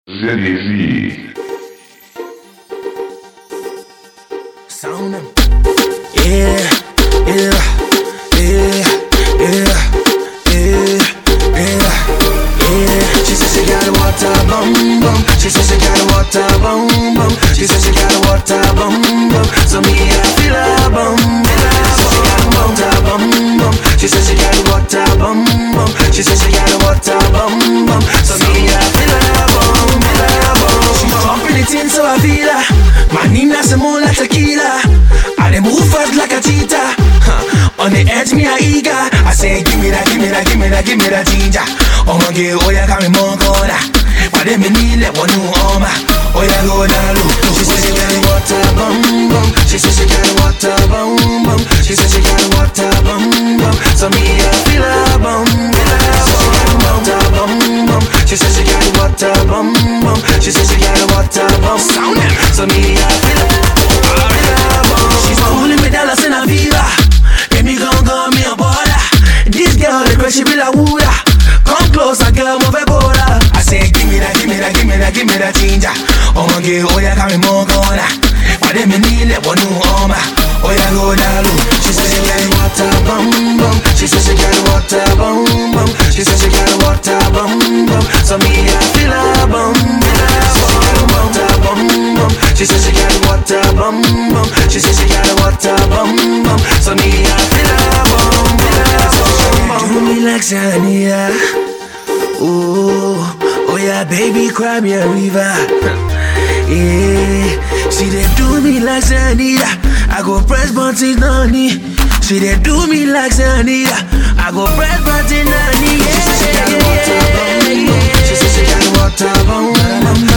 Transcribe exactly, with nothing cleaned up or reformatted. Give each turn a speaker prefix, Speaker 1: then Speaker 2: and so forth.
Speaker 1: Z D Z.
Speaker 2: Sound them. Yeah, yeah, yeah, yeah, yeah, yeah, yeah. She said she got a water bum bum. She said she got a water bum bum. She said she got a water bum bum. So me I feel her bum. She said she got a water bum bum. She said she got a water bum bum. She said she got a water bum bum. So me I feel her bum. She's dropping it in so I feel her. My Nina Simone like tequila. I dey move fast like a cheetah. Huh. On the edge me a eager. I say give me that, give me that, give me that, give me that ginger. Oh my girl, oh yeah, got me more corner. But then me need let one new armor. Oh yeah, go down low. She said she got a water bum bum. She said she got a water bum bum. She said she got a water bum bum. So me I feel her bum. She said she got a water bum bum. She said she got a water bum. Sound it. So me I feel her. She's pulling me dollars in a fever. Make me gon' go me a border. This girl the girl she be like Wooda. Come closer girl move a border. I say give me that, give me that, give me that, give me that ginger. Oh my girl, oh yeah, got me more corner. But then me need let one new armor. Oh yeah, go down low. She said she got a water bum bum. She said she got a water bum bum. She said she got a water bum bum. So me I feel her bum. She said she got a water bum bum. She said she got a water bum bum. So me I feel her bum. Do me like Zania. Oh, oh yeah, baby, cry me a river. Yeah, she dey do me like Zania. I go press buttons, nani. She dey do me like Zania. I go press buttons, nani. She said she got a water bum bum. She said she got a water bum bum.